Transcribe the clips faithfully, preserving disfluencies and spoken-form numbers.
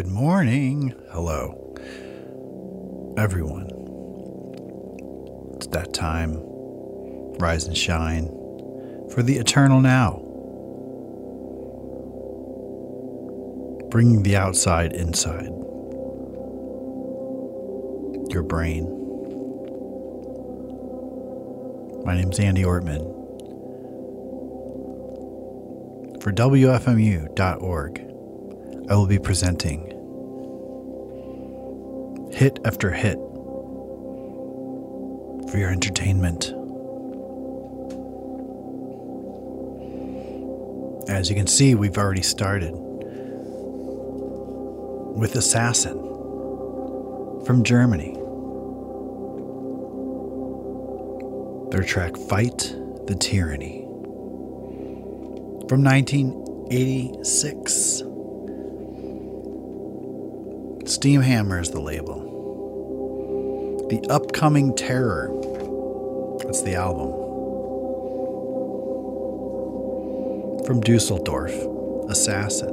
Good morning. Hello, everyone. It's that time. Rise and shine for the eternal now. Bringing the outside inside. Your brain. My name's Andy Ortman. For W F M U dot org, I will be presenting hit after hit for your entertainment. As you can see, we've already started with Assassin from Germany. Their track Fight the Tyranny from nineteen eighty-six. Steamhammer is the label. The Upcoming Terror. That's the album. From Dusseldorf, Assassin.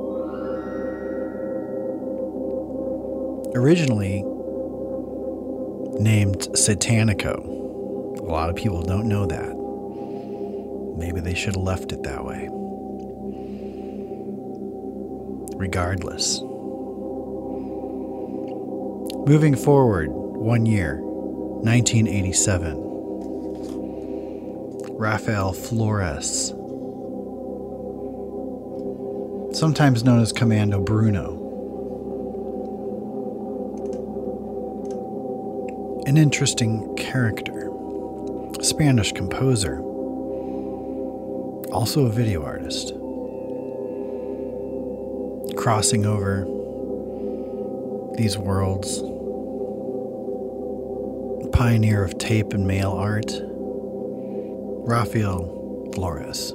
Originally named Satanico. A lot of people don't know that. Maybe they should have left it that way. Regardless. Moving forward one year, nineteen eighty-seven. Rafael Flores, sometimes known as Commando Bruno. An interesting character, Spanish composer, also a video artist, crossing over these worlds, pioneer of tape and mail art, Rafael Flores.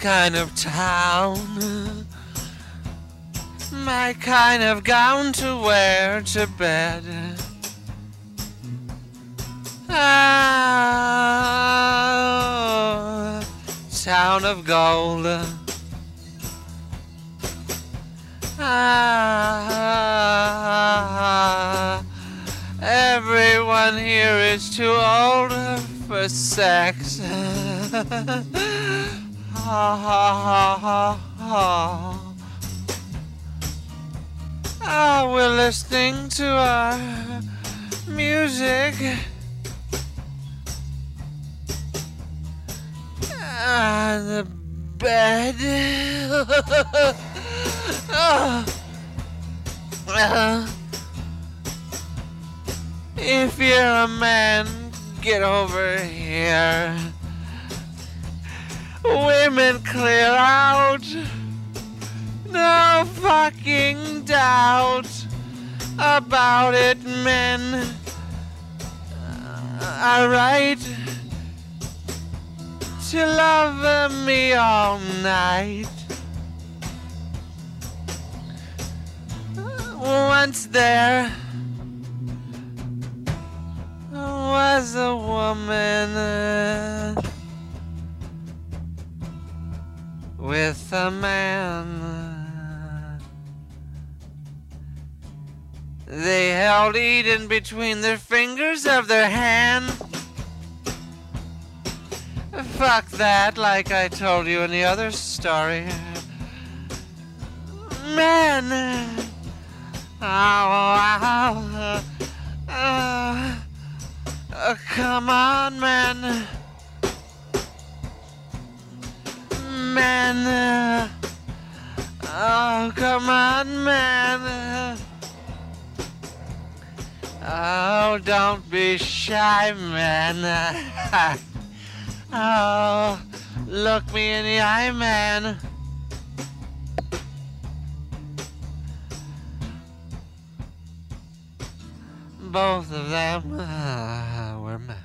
kind of town, my kind of gown to wear to bed. Ah, town of gold. Ah, everyone here is too old for sex. Ha ha ha ha ha. Ah, we're listening to our music. Ah, the bed. Ah. Ah. If you're a man, get over here. Women clear out. No fucking doubt about it, men are right to love me all night. Once there was a woman with a man. They held Eden between the fingers of their hand. Fuck that, like I told you in the other story. Man, oh, oh, oh, oh, come on, man. Man, oh, come on, man. Oh, don't be shy, man. Oh, look me in the eye, man. Both of them uh, were men.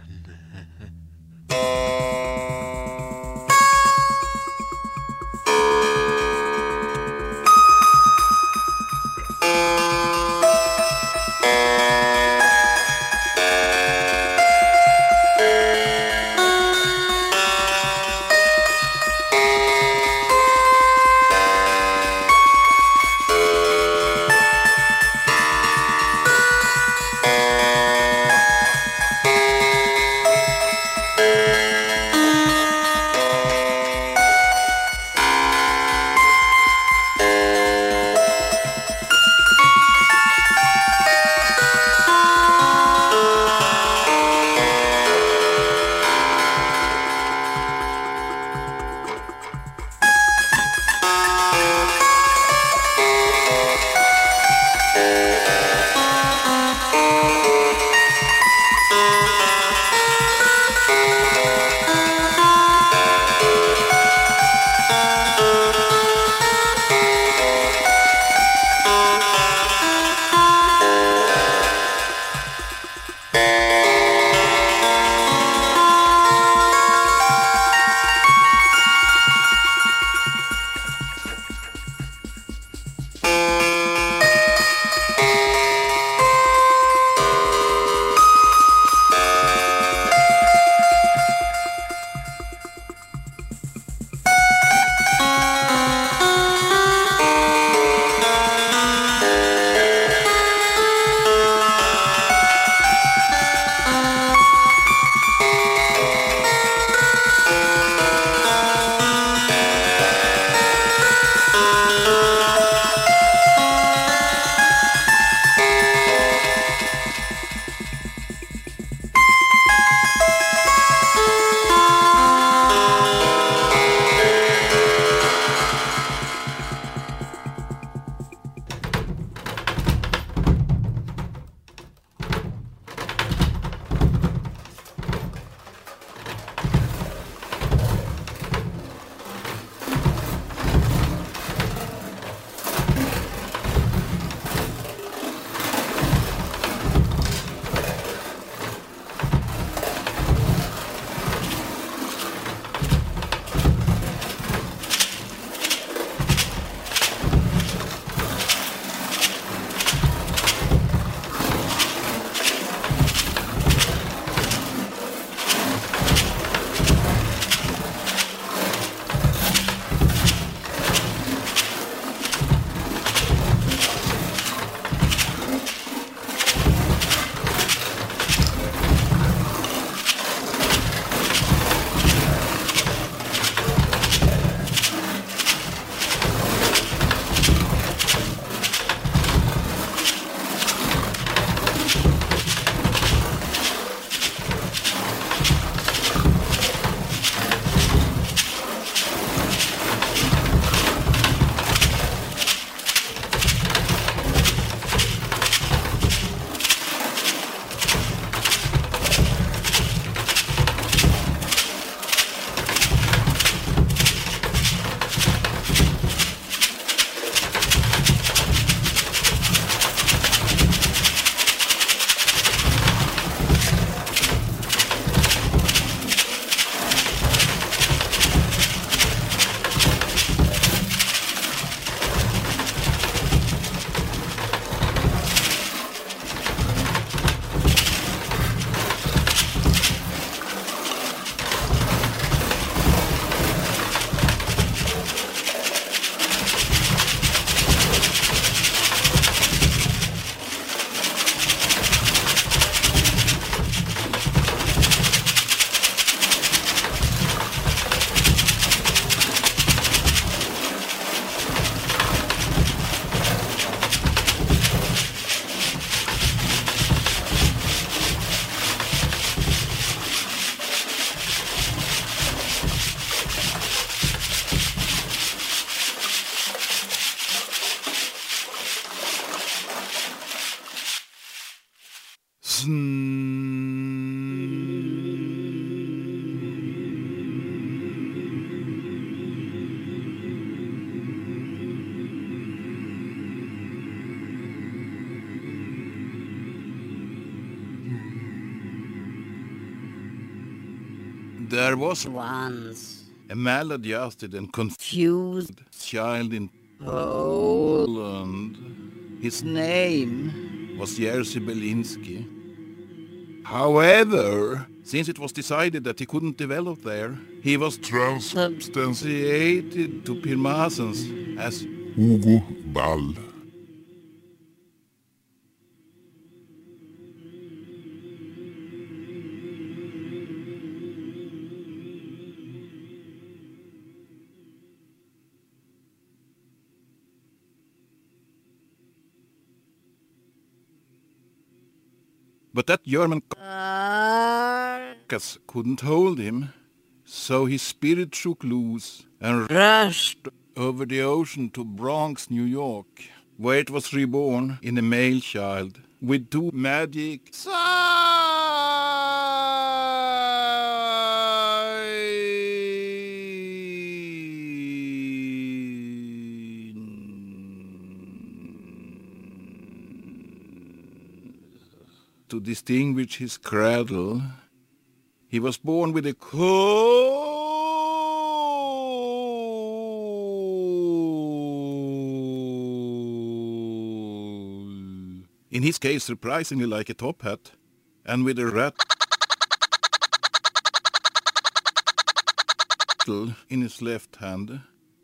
There was Once a maladjusted and confused child in Poland. His name was Jerzy Belinsky. However, since it was decided that he couldn't develop there, he was transubstantiated to Pirmasens as Hugo Ball. But that German carcass couldn't hold him, so his spirit shook loose and rushed over the ocean to Bronx, New York, where it was reborn in a male child with two magic to distinguish his cradle. He was born with a cold, in his case surprisingly like a top hat, and with a rat in his left hand.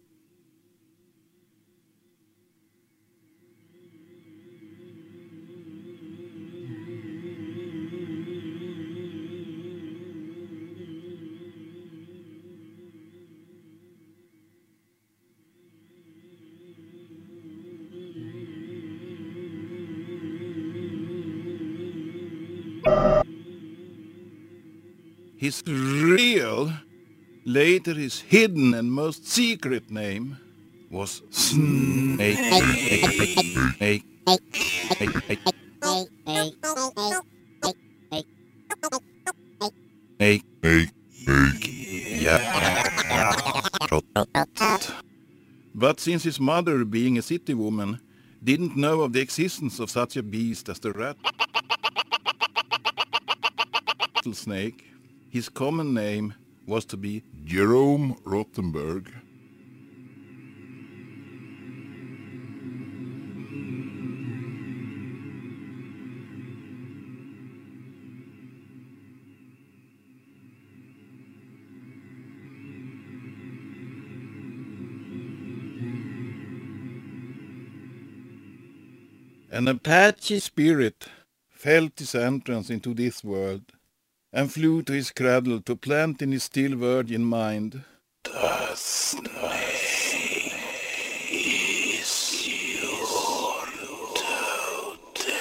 His real, later his hidden and most secret name was Snake. Snake. Snake. Yeah. But since his mother, being a city woman, didn't know of the existence of such a beast as the rattlesnake, his common name was to be Jerome Rothenberg. An Apache spirit felt his entrance into this world and flew to his cradle to plant in his still virgin mind, "The snake is your totem."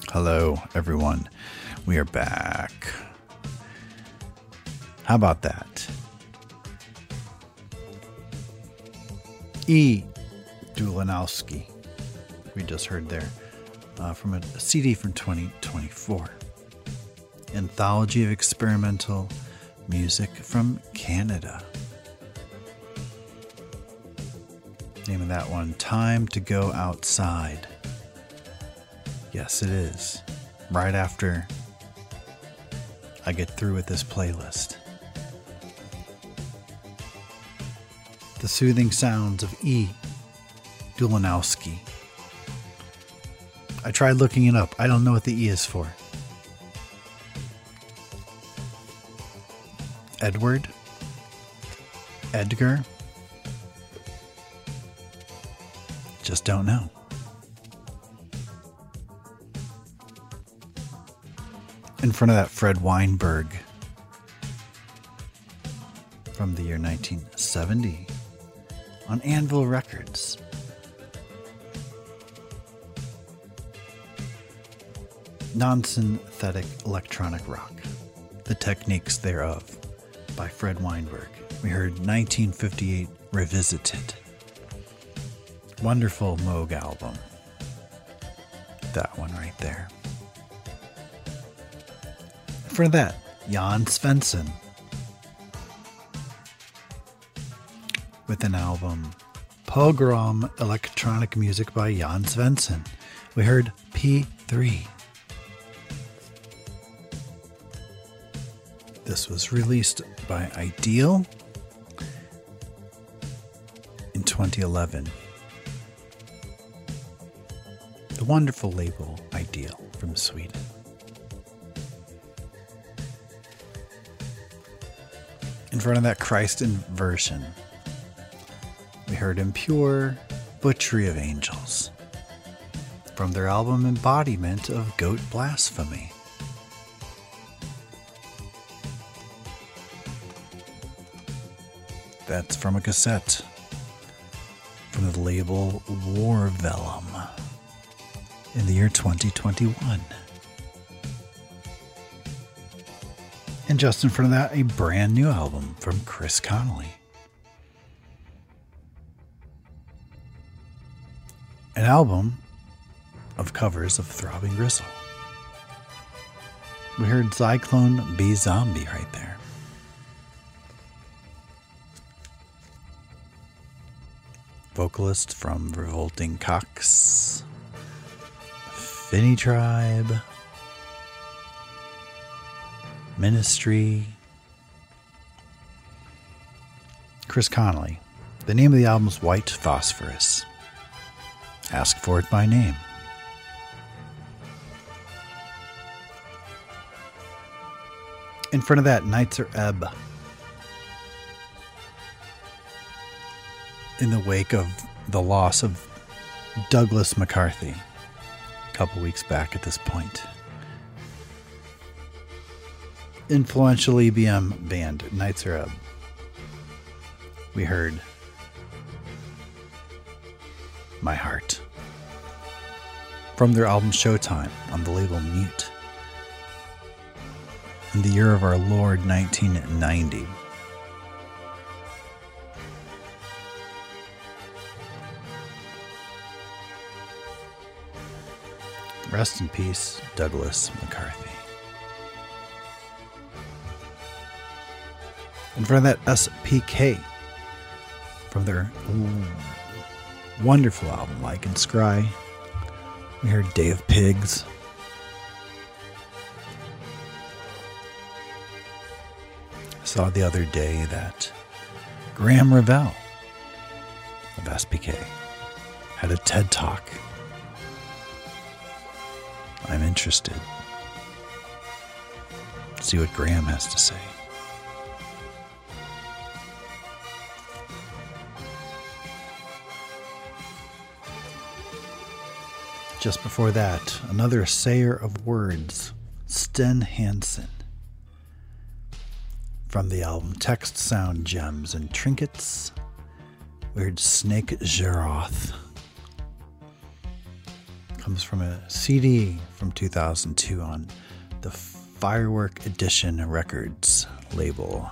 Hello, everyone. We are back. How about that? E. Dulanowski, we just heard there, uh, from a C D from twenty twenty-four. Anthology of Experimental Music from Canada. Name of that one, Time to Go Outside. Yes, it is. Right after I get through with this playlist. The soothing sounds of E. Dulanowski. I tried looking it up. I don't know what the E is for. Edward? Edgar? Just don't know. In front of that, Fred Weinberg from the year nineteen seventy on Anvil Records. Non-synthetic electronic rock, The Techniques Thereof by Fred Weinberg. We heard nineteen fifty-eight Revisited. Wonderful Moog album. That one right there. For that, Jan Svensson with an album, Pogrom Electronic Music by Jan Svensson. We heard P three. This was released by Ideal in twenty eleven. The wonderful label Ideal from Sweden. In front of that, Christ Inversion. We heard Impure Butchery of Angels from their album Embodiment of Goat Blasphemy. That's from a cassette from the label War Vellum in the year twenty twenty-one. And just in front of that, a brand new album from Chris Connolly. An album of covers of Throbbing Gristle. We heard Zyklone B Zombie right there. Vocalist from Revolting Cox, Finny Tribe, Ministry, Chris Connolly. The name of the album is White Phosphorus. Ask for it by name. In front of that, Nights Are Ebb. In the wake of the loss of Douglas McCarthy a couple weeks back at this point. Influential E B M band, Nights Are Ebb. We heard My Heart from their album Showtime on the label Mute in the year of our Lord nineteen ninety. Rest in peace, Douglas McCarthy. In front of that, S P K from their wonderful album, Like and Scry. We heard Day of Pigs. I saw the other day that Graham Revell of S P K had a TED Talk. I'm interested. See what Graham has to say. Just before that, another sayer of words, Sten Hansen. From the album Text, Sound, Gems, and Trinkets, we heard Snake Geroth. comes from a C D from two thousand two on the Firework Edition Records label.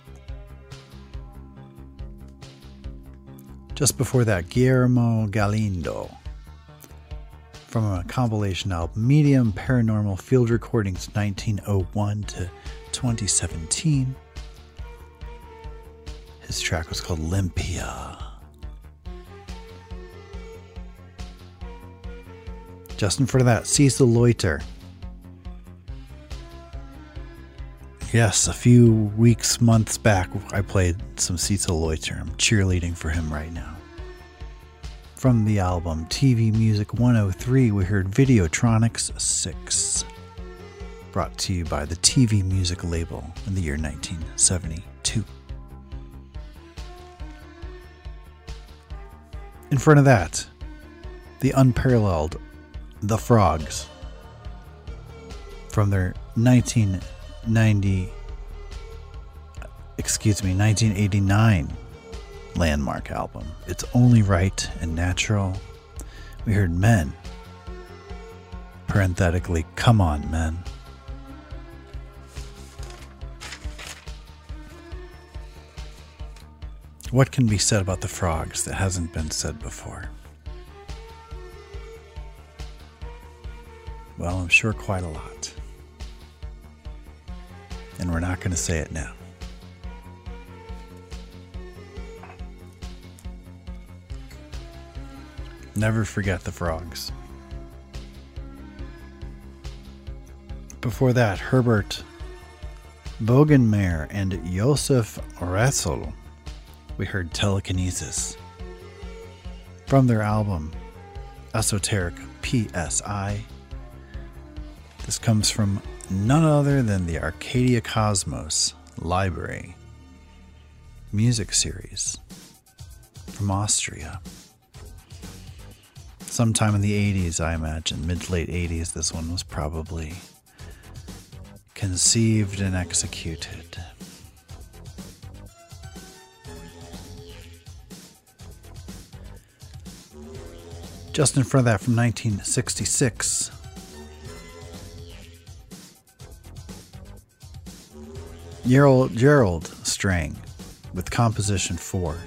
Just before that, Guillermo Galindo from a compilation album, Medium Paranormal Field Recordings nineteen oh one to twenty seventeen. His track was called Limpia. Just in front of that, Cecil Loiter. Yes, a few weeks, months back, I played some Cecil Loiter. I'm cheerleading for him right now. From the album T V Music one oh three, we heard Videotronics six. Brought to you by the T V Music label in the year nineteen seventy-two. In front of that, the unparalleled The Frogs from their nineteen ninety, excuse me, nineteen eighty-nine landmark album, It's Only Right and Natural. We heard Men, parenthetically, Come On Men. What can be said about the Frogs that hasn't been said before? Well, I'm sure quite a lot. And we're not going to say it now. Never forget the Frogs. Before that, Herbert Bogenmeyer and Josef Ressel. We heard Telekinesis. From their album, Esoteric P S I. This comes from none other than the Arcadia Cosmos Library music series from Austria. Sometime in the eighties, I imagine, mid to late eighties, this one was probably conceived and executed. Just in front of that, from nineteen sixty-six, Gerald, Gerald Strang with Composition four.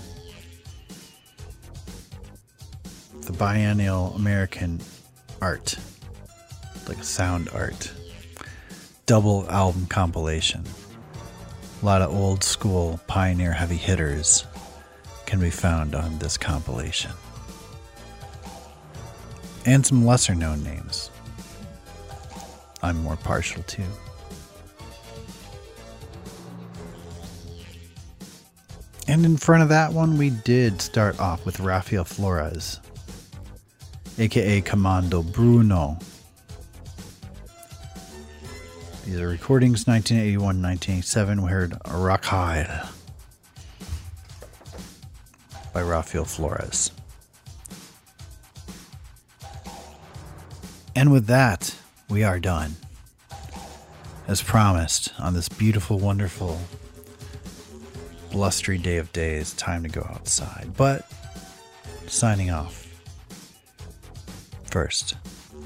The biennial American art, like a sound art, double album compilation. A lot of old school pioneer heavy hitters can be found on this compilation. And some lesser known names I'm more partial to. And in front of that one, we did start off with Rafael Flores, aka Commando Bruno. These are recordings nineteen eighty-one to nineteen eighty-seven. We heard Rakhide by Rafael Flores. And with that, we are done. As promised, on this beautiful, wonderful, blustery day of days, time to go outside. But, signing off. First,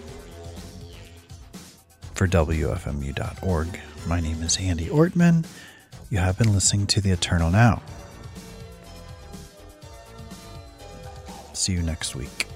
for W F M U dot org, my name is Andy Ortman. You have been listening to The Eternal Now. See you next week.